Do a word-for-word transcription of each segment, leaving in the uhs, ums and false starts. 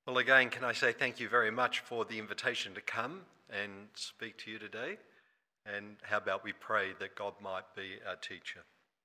Well, again, can I say thank you very much for the invitation to come and speak to you today? And how about we pray that God might be our teacher?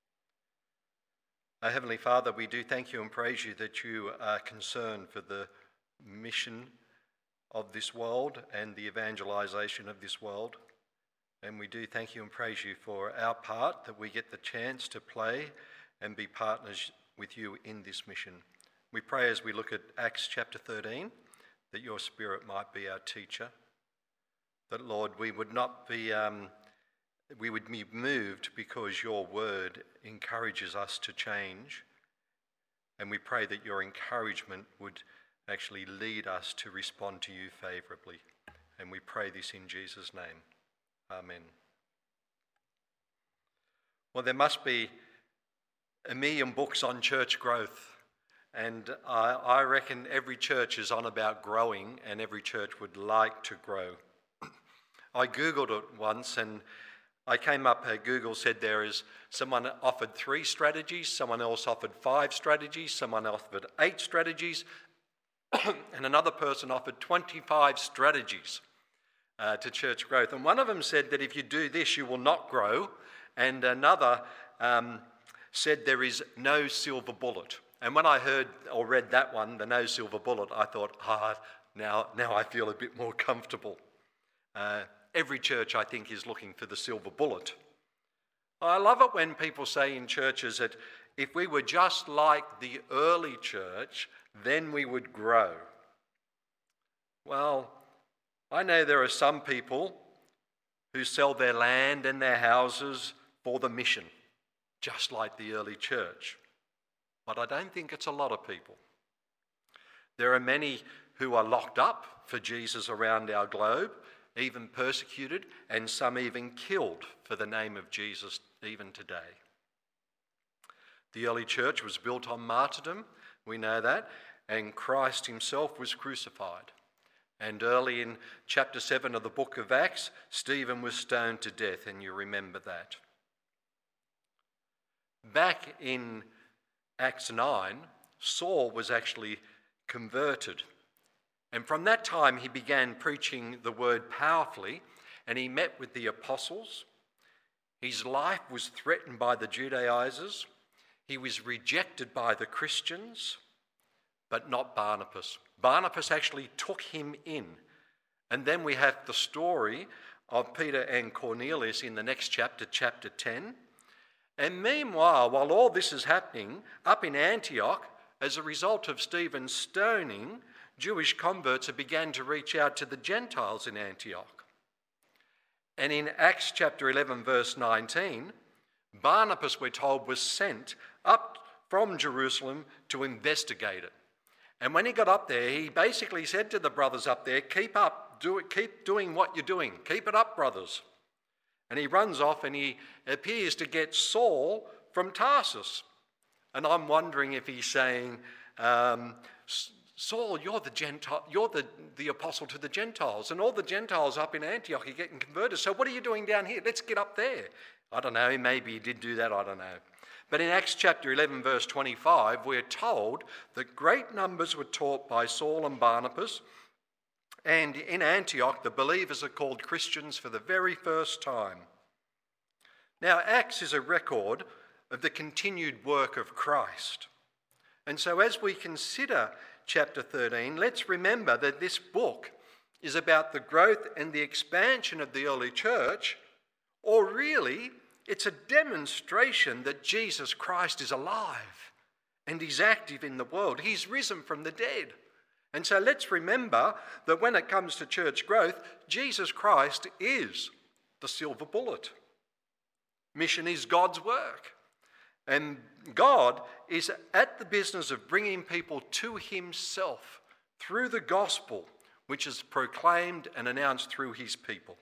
Our Heavenly Father, we do thank you and praise you that you are concerned for the mission of this world and the evangelization of this world. And we do thank you and praise you for our part, that we get the chance to play and be partners with you in this mission. We pray as we look at Acts chapter thirteen, that your Spirit might be our teacher. That, Lord, we would not be, um, we would be moved because your word encourages us to change. And we pray that your encouragement would actually lead us to respond to you favourably. And we pray this in Jesus' name. Amen. Well, there must be a million books on church growth. And I, I reckon every church is on about growing, and every church would like to grow. I Googled it once, and I came up, uh, Google said there is, someone offered three strategies, someone else offered five strategies, someone offered eight strategies, and another person offered twenty-five strategies uh, to church growth. And one of them said that if you do this, you will not grow. And another um, said there is no silver bullet. And when I heard or read that one, the no silver bullet, I thought, ah, now, now I feel a bit more comfortable. Uh, every church, I think, is looking for the silver bullet. I love it when people say in churches that if we were just like the early church, then we would grow. Well, I know there are some people who sell their land and their houses for the mission, just like the early church. But I don't think it's a lot of people. There are many who are locked up for Jesus around our globe, even persecuted, and some even killed for the name of Jesus even today. The early church was built on martyrdom, we know that, and Christ himself was crucified. And early in chapter seven of the book of Acts, Stephen was stoned to death, and you remember that. Back in Acts nine, Saul was actually converted. And from that time, he began preaching the word powerfully, and he met with the apostles. His life was threatened by the Judaizers. He was rejected by the Christians, but not Barnabas. Barnabas actually took him in. And then we have the story of Peter and Cornelius in the next chapter, chapter ten. And meanwhile, while all this is happening, up in Antioch, as a result of Stephen's stoning, Jewish converts have begun to reach out to the Gentiles in Antioch. And in Acts chapter eleven, verse nineteen, Barnabas, we're told, was sent up from Jerusalem to investigate it. And when he got up there, he basically said to the brothers up there, keep up, do it, keep doing what you're doing. Keep it up, brothers. And he runs off and he appears to get Saul from Tarsus. And I'm wondering if he's saying, um, Saul, you're the Gentile, you're the, the apostle to the Gentiles, and all the Gentiles up in Antioch are getting converted. So what are you doing down here? Let's get up there. I don't know, maybe he did do that, I don't know. But in Acts chapter eleven, verse twenty-five, we're told that great numbers were taught by Saul and Barnabas. And in Antioch, the believers are called Christians for the very first time. Now, Acts is a record of the continued work of Christ. And so as we consider chapter thirteen, let's remember that this book is about the growth and the expansion of the early church, or really, it's a demonstration that Jesus Christ is alive and he's active in the world. He's risen from the dead. And so let's remember that when it comes to church growth, Jesus Christ is the silver bullet. Mission is God's work. And God is at the business of bringing people to himself through the gospel, which is proclaimed and announced through his people.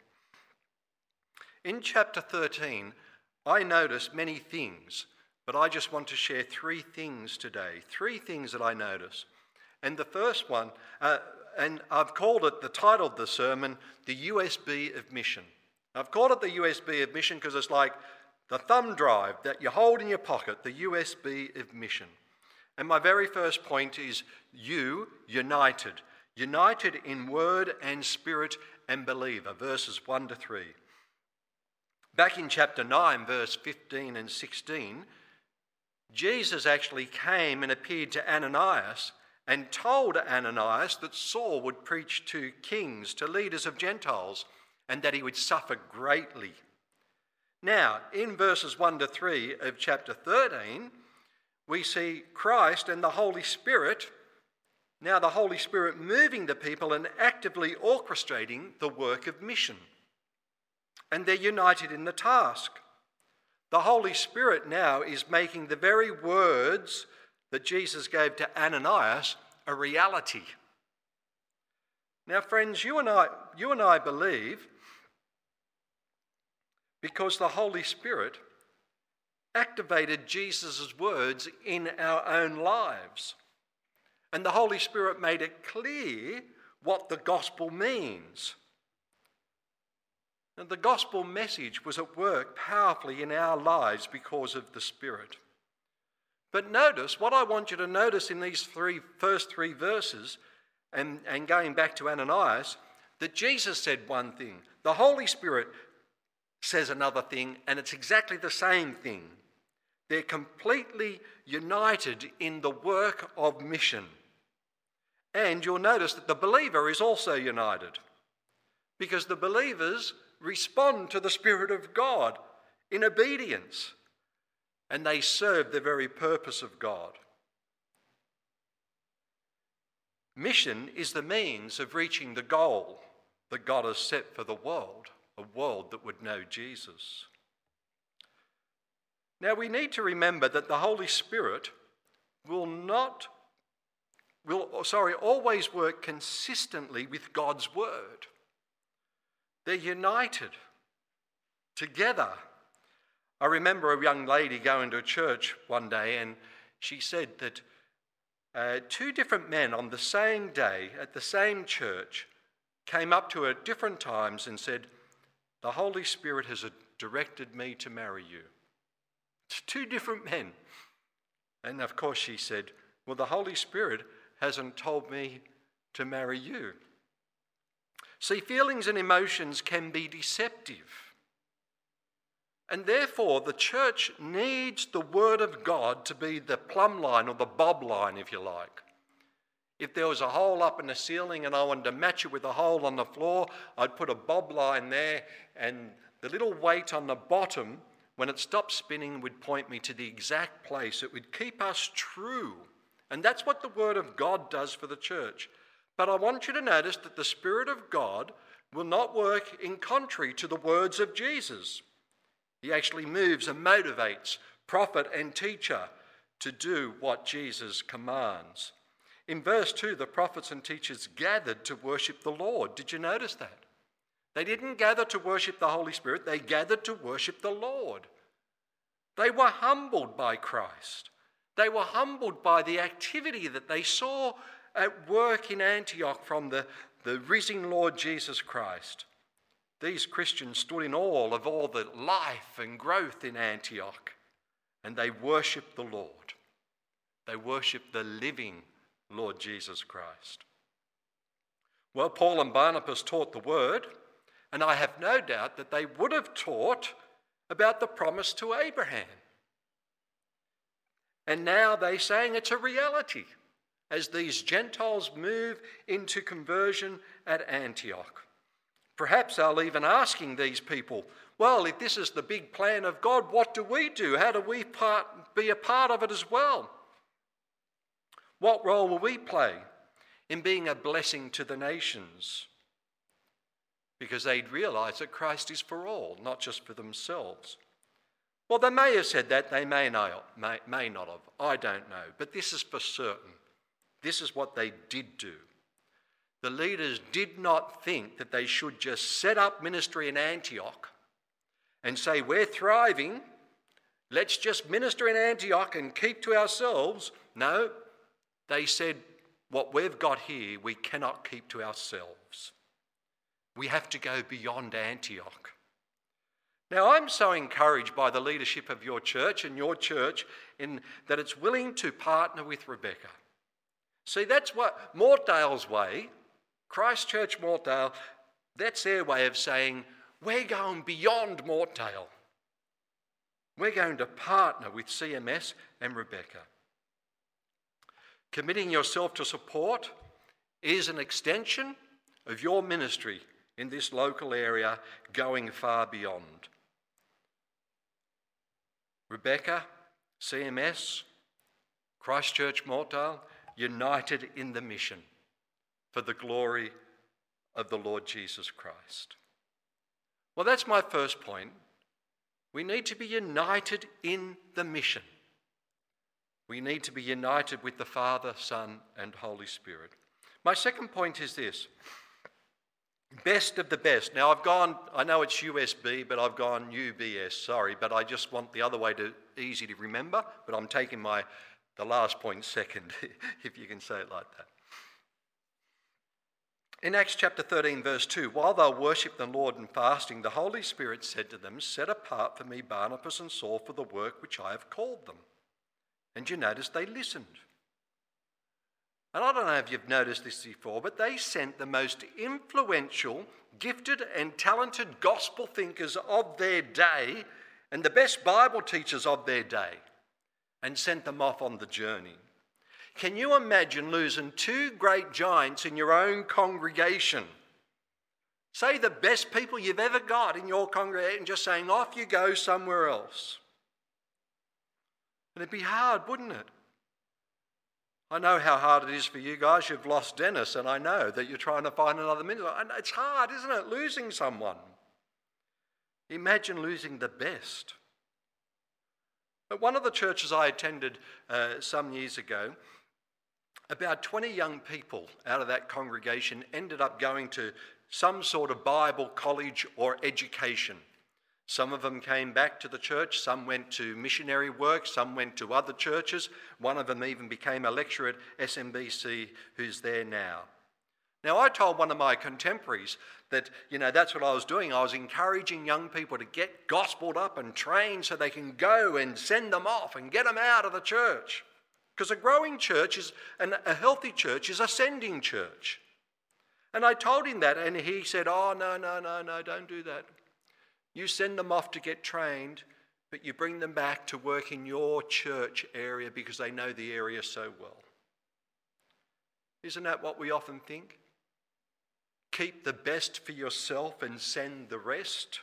In chapter thirteen, I noticed many things, but I just want to share three things today, three things that I noticed. And the first one, uh, and I've called it, the title of the sermon, the U S B of mission. I've called it the U S B of mission because it's like the thumb drive that you hold in your pocket, the U S B of mission. And my very first point is you united. united in word and spirit and believer, verses one to three. Back in chapter nine, verse fifteen and sixteen, Jesus actually came and appeared to Ananias and told Ananias that Saul would preach to kings, to leaders of Gentiles, and that he would suffer greatly. Now, in verses one to three of chapter thirteen, we see Christ and the Holy Spirit, now the Holy Spirit moving the people and actively orchestrating the work of mission. And they're united in the task. The Holy Spirit now is making the very words that Jesus gave to Ananias a reality. Now, friends, you and I, you and I believe because the Holy Spirit activated Jesus' words in our own lives. And the Holy Spirit made it clear what the gospel means. And the gospel message was at work powerfully in our lives because of the Spirit. But notice, what I want you to notice in these three first three verses, and, and going back to Ananias, that Jesus said one thing, the Holy Spirit says another thing, and it's exactly the same thing. They're completely united in the work of mission. And you'll notice that the believer is also united, because the believers respond to the Spirit of God in obedience, and they serve the very purpose of God. Mission is the means of reaching the goal that God has set for the world, a world that would know Jesus. Now, we need to remember that the Holy Spirit will not, will, sorry, always work consistently with God's word. They're united together. I remember a young lady going to a church one day, and she said that uh, two different men on the same day at the same church came up to her at different times and said, "The Holy Spirit has directed me to marry you." It's two different men. And of course she said, "Well, the Holy Spirit hasn't told me to marry you." See, feelings and emotions can be deceptive. And therefore, the church needs the Word of God to be the plumb line or the bob line, if you like. If there was a hole up in the ceiling and I wanted to match it with a hole on the floor, I'd put a bob line there, and the little weight on the bottom, when it stopped spinning, would point me to the exact place. It would keep us true. And that's what the Word of God does for the church. But I want you to notice that the Spirit of God will not work in contrary to the words of Jesus. He actually moves and motivates prophet and teacher to do what Jesus commands. In verse two, the prophets and teachers gathered to worship the Lord. Did you notice that? They didn't gather to worship the Holy Spirit, they gathered to worship the Lord. They were humbled by Christ. They were humbled by the activity that they saw at work in Antioch from the, the risen Lord Jesus Christ. These Christians stood in awe of all the life and growth in Antioch, and they worshipped the Lord. They worshipped the living Lord Jesus Christ. Well, Paul and Barnabas taught the word, and I have no doubt that they would have taught about the promise to Abraham. And now they're saying it's a reality as these Gentiles move into conversion at Antioch. Perhaps they'll even asking these people, well, if this is the big plan of God, what do we do? How do we part, be a part of it as well? What role will we play in being a blessing to the nations? Because they'd realise that Christ is for all, not just for themselves. Well, they may have said that, they may not, may, may not have. I don't know. But this is for certain. This is what they did do. The leaders did not think that they should just set up ministry in Antioch and say, we're thriving, let's just minister in Antioch and keep to ourselves. No, they said, what we've got here, we cannot keep to ourselves. We have to go beyond Antioch. Now, I'm so encouraged by the leadership of your church and your church in that it's willing to partner with Rebecca. See, that's what Mortdale's way Christchurch Mortdale, that's their way of saying, we're going beyond Mortdale. We're going to partner with C M S and Rebecca. Committing yourself to support is an extension of your ministry in this local area, going far beyond. Rebecca, C M S, Christchurch Mortdale, united in the mission for the glory of the Lord Jesus Christ. Well, that's my first point. We need to be united in the mission. We need to be united with the Father, Son, and Holy Spirit. My second point is this. Best of the best. Now, I've gone, I know it's U S B, but I've gone U B S, sorry, but I just want the other way to easy to remember, but I'm taking my the last point second, if you can say it like that. In Acts chapter thirteen, verse two, while they worshipped the Lord and fasting, the Holy Spirit said to them, set apart for me Barnabas and Saul for the work which I have called them. And you notice they listened. And I don't know if you've noticed this before, but they sent the most influential, gifted and talented gospel thinkers of their day and the best Bible teachers of their day and sent them off on the journey. Can you imagine losing two great giants in your own congregation? Say the best people you've ever got in your congregation and just saying, off you go somewhere else. It'd be hard, wouldn't it? I know how hard it is for you guys. You've lost Dennis, and I know that you're trying to find another minister. It's hard, isn't it, losing someone? Imagine losing the best. At one of the churches I attended uh, some years ago, about twenty young people out of that congregation ended up going to some sort of Bible college or education. Some of them came back to the church, some went to missionary work, some went to other churches. One of them even became a lecturer at S M B C, who's there now. Now, I told one of my contemporaries that, you know, that's what I was doing. I was encouraging young people to get gospeled up and trained so they can go and send them off and get them out of the church. Because a growing church is, and a healthy church is a sending church. And I told him that, and he said, oh, no, no, no, no, don't do that. You send them off to get trained, but you bring them back to work in your church area because they know the area so well. Isn't that what we often think? Keep the best for yourself and send the rest.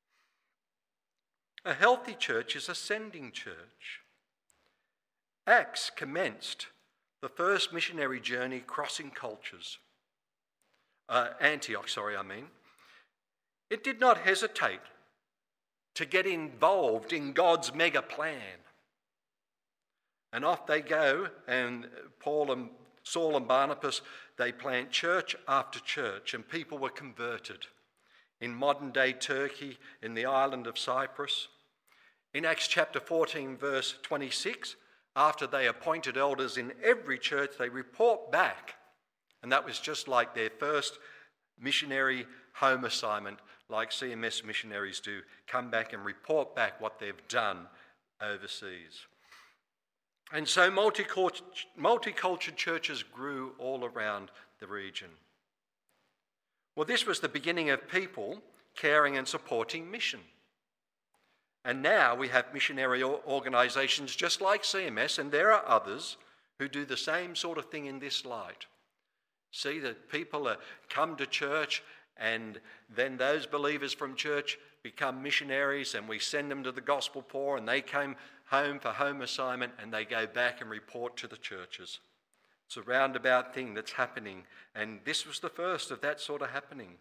A healthy church is a sending church. Acts commenced the first missionary journey crossing cultures. Uh, Antioch, sorry, I mean. It did not hesitate to get involved in God's mega plan. And off they go, and Paul and Saul and Barnabas, they plant church after church, and people were converted in modern-day Turkey, in the island of Cyprus. In Acts chapter fourteen, verse twenty-six, after they appointed elders in every church, they report back. And that was just like their first missionary home assignment, like C M S missionaries do, come back and report back what they've done overseas. And so multicultural churches grew all around the region. Well, this was the beginning of people caring and supporting mission. And now we have missionary organisations just like C M S, and there are others who do the same sort of thing in this light. See that people are, come to church, and then those believers from church become missionaries, and we send them to the gospel poor, and they came home for home assignment, and they go back and report to the churches. It's a roundabout thing that's happening, and this was the first of that sort of happening.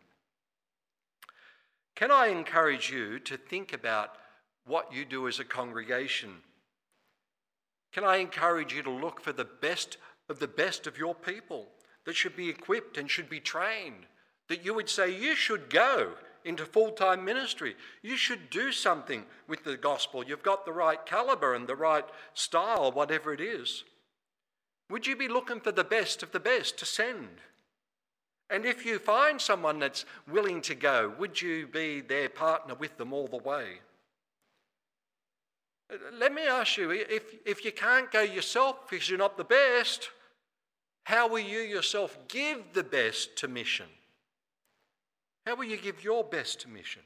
Can I encourage you to think about what you do as a congregation? Can I encourage you to look for the best of the best of your people that should be equipped and should be trained, that you would say you should go into full-time ministry. You should do something with the gospel. You've got the right caliber and the right style, whatever it is. Would you be looking for the best of the best to send? And if you find someone that's willing to go, would you be their partner with them all the way? Let me ask you, if, if you can't go yourself because you're not the best, How will you yourself give the best to mission? How will you give your best to mission?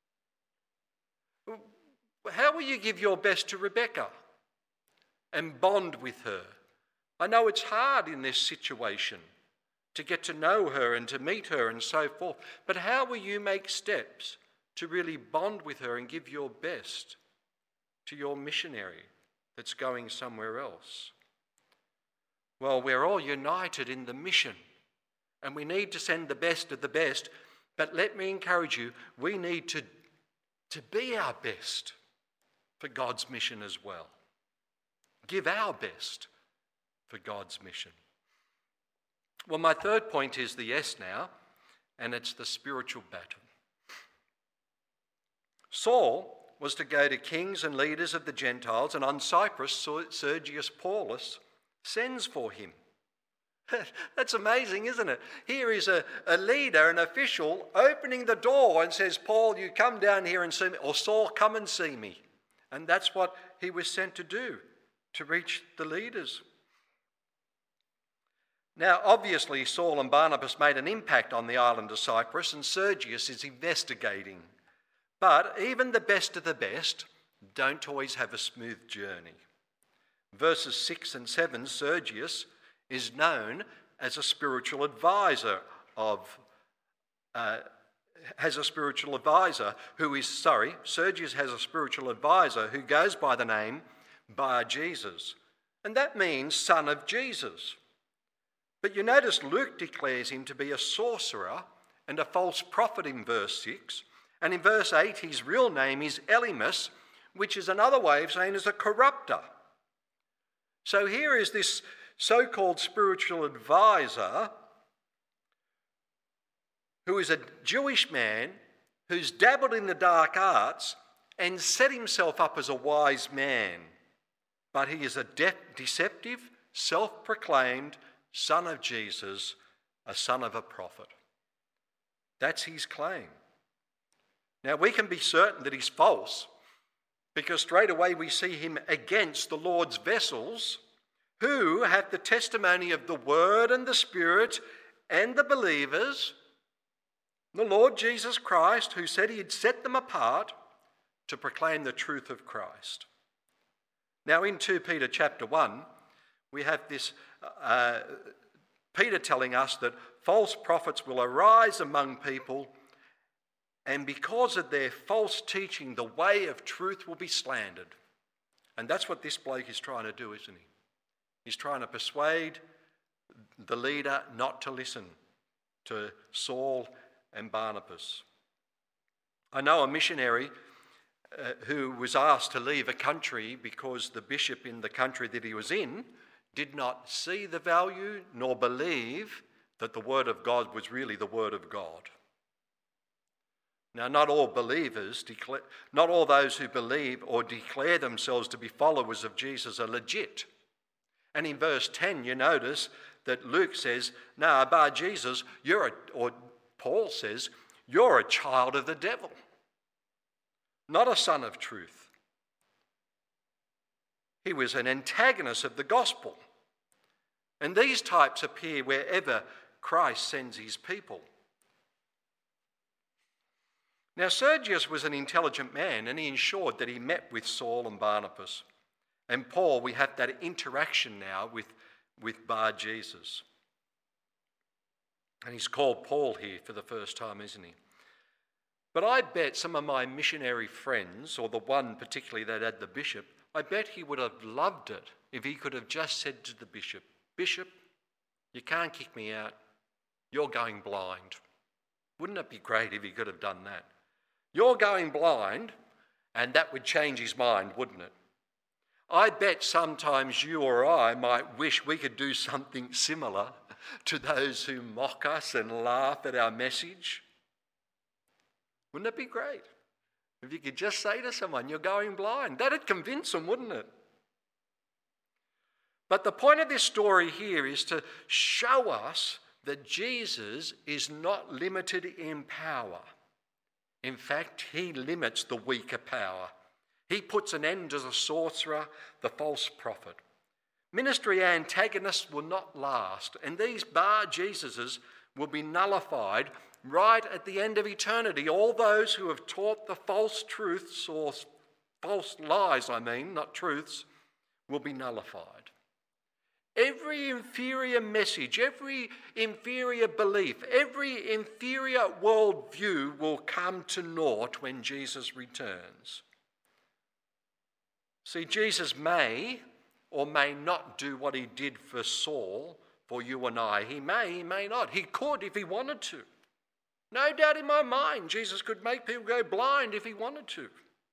How will you give your best to Rebecca and bond with her? I know it's hard in this situation to get to know her and to meet her and so forth, but how will you make steps to really bond with her and give your best to your missionary that's going somewhere else? Well, we're all united in the mission, and we need to send the best of the best, but let me encourage you, we need to, to be our best for God's mission as well. Give our best for God's mission. Well, my third point is the S now, and it's the spiritual battle. Saul was to go to kings and leaders of the Gentiles, and on Cyprus, Sergius Paulus sends for him. That's amazing, isn't it? Here is a, a leader, an official, opening the door and says, Paul, you come down here and see me, or Saul, come and see me. And that's what he was sent to do, to reach the leaders. Now, obviously, Saul and Barnabas made an impact on the island of Cyprus, and Sergius is investigating. But even the best of the best don't always have a smooth journey. Verses six and seven, Sergius is known as a spiritual advisor of, uh, has a spiritual advisor who is, sorry, Sergius has a spiritual advisor who goes by the name Bar-Jesus. And that means son of Jesus. But you notice Luke declares him to be a sorcerer and a false prophet in verse six. And in verse eight, his real name is Elymas, which is another way of saying is a corrupter. So here is this so-called spiritual advisor who is a Jewish man who's dabbled in the dark arts and set himself up as a wise man. But he is a de- deceptive, self-proclaimed son of Jesus, a son of a prophet. That's his claim. Now, we can be certain that he's false because straight away we see him against the Lord's vessels who have the testimony of the Word and the Spirit and the believers, the Lord Jesus Christ, who said he'd set them apart to proclaim the truth of Christ. Now, in Second Peter chapter one, we have this uh, Peter telling us that false prophets will arise among people, and because of their false teaching, the way of truth will be slandered. And that's what this bloke is trying to do, isn't he? He's trying to persuade the leader not to listen to Saul and Barnabas. I know a missionary uh, who was asked to leave a country because the bishop in the country that he was in did not see the value nor believe that the word of God was really the word of God. Now, not all believers, declare, not all those who believe or declare themselves to be followers of Jesus are legit. And in verse ten, you notice that Luke says, no, Bar-Jesus, you're a, or Paul says, you're a child of the devil, not a son of truth. He was an antagonist of the gospel. And these types appear wherever Christ sends his people. Now, Sergius was an intelligent man, and he ensured that he met with Saul and Barnabas. And Paul, we have that interaction now with, with Bar-Jesus. And he's called Paul here for the first time, isn't he? But I bet some of my missionary friends, or the one particularly that had the bishop, I bet he would have loved it if he could have just said to the bishop, Bishop, you can't kick me out. You're going blind. Wouldn't it be great if he could have done that? You're going blind, and that would change his mind, wouldn't it? I bet sometimes you or I might wish we could do something similar to those who mock us and laugh at our message. Wouldn't it be great if you could just say to someone, you're going blind? That'd convince them, wouldn't it? But the point of this story here is to show us that Jesus is not limited in power. In fact, he limits the weaker power. He puts an end to the sorcerer, the false prophet. Ministry antagonists will not last, and these Bar Jesuses will be nullified right at the end of eternity. All those who have taught the false truths, or false lies, I mean, not truths, will be nullified. Every inferior message, every inferior belief, every inferior worldview will come to naught when Jesus returns. See, Jesus may or may not do what he did for Saul, for you and I. He may, he may not. He could if he wanted to. No doubt in my mind, Jesus could make people go blind if he wanted to.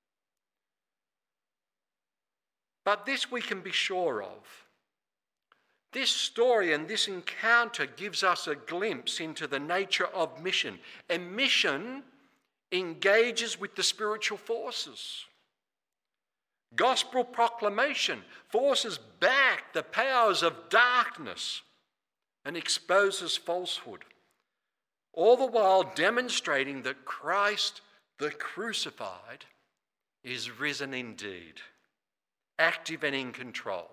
But this we can be sure of. This story and this encounter gives us a glimpse into the nature of mission. And mission engages with the spiritual forces. Gospel proclamation forces back the powers of darkness and exposes falsehood, all the while demonstrating that Christ, the crucified, is risen indeed, active and in control.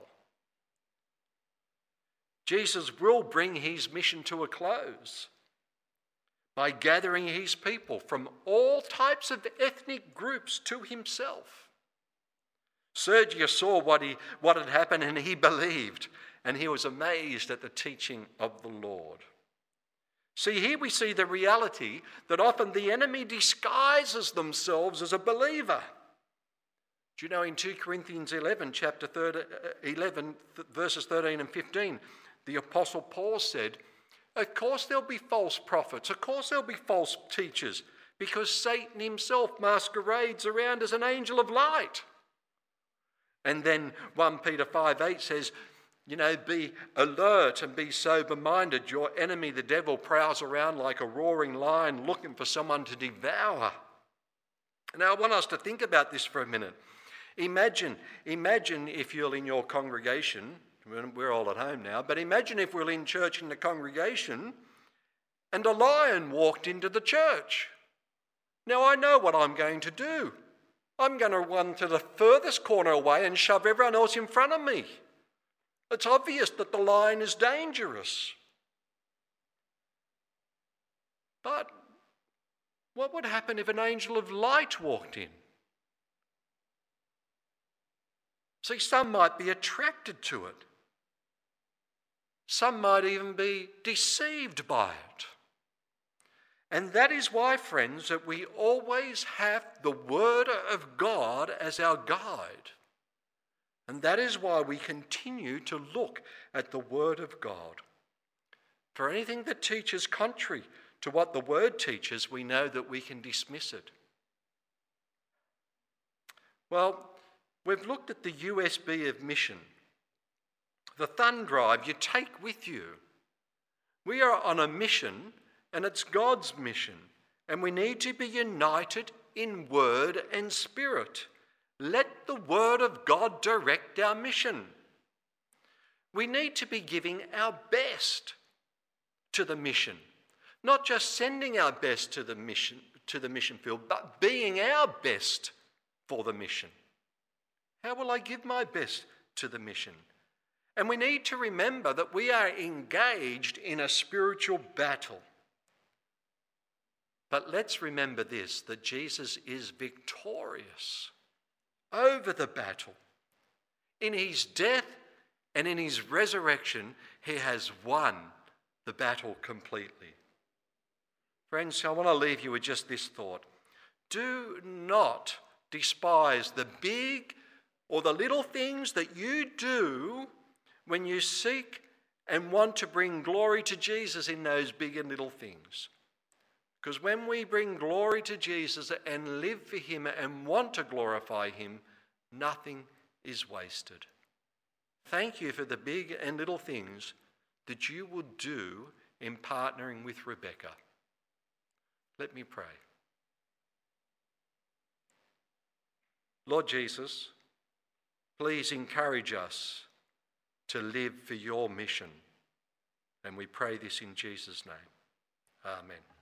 Jesus will bring his mission to a close by gathering his people from all types of ethnic groups to himself. Sergius saw what, he, what had happened and he believed, and he was amazed at the teaching of the Lord. See, here we see the reality that often the enemy disguises themselves as a believer. Do you know in Second Corinthians eleven, chapter eleven, verses thirteen and fifteen, the Apostle Paul said, of course there'll be false prophets, of course there'll be false teachers, because Satan himself masquerades around as an angel of light. And then First Peter five eight says, you know, be alert and be sober-minded. Your enemy, the devil, prowls around like a roaring lion looking for someone to devour. Now, I want us to think about this for a minute. Imagine, imagine if you're in your congregation, we're all at home now, but imagine if we're in church in the congregation and a lion walked into the church. Now, I know what I'm going to do. I'm going to run to the furthest corner away and shove everyone else in front of me. It's obvious that the lion is dangerous. But what would happen if an angel of light walked in? See, some might be attracted to it. Some might even be deceived by it. And that is why, friends, that we always have the Word of God as our guide. And that is why we continue to look at the Word of God. For anything that teaches contrary to what the Word teaches, we know that we can dismiss it. Well, we've looked at the U S B of mission. The thumb drive you take with you. We are on a mission, and it's God's mission, and we need to be united in word and spirit. Let the word of God direct our mission. We need to be giving our best to the mission, not just sending our best to the mission, to the mission field, but being our best for the mission. How will I give my best to the mission? And we need to remember that we are engaged in a spiritual battle. But let's remember this, that Jesus is victorious over the battle. In his death and in his resurrection, he has won the battle completely. Friends, I want to leave you with just this thought. Do not despise the big or the little things that you do when you seek and want to bring glory to Jesus in those big and little things. Because when we bring glory to Jesus and live for him and want to glorify him, nothing is wasted. Thank you for the big and little things that you would do in partnering with Rebecca. Let me pray. Lord Jesus, please encourage us to live for your mission. And we pray this in Jesus' name. Amen.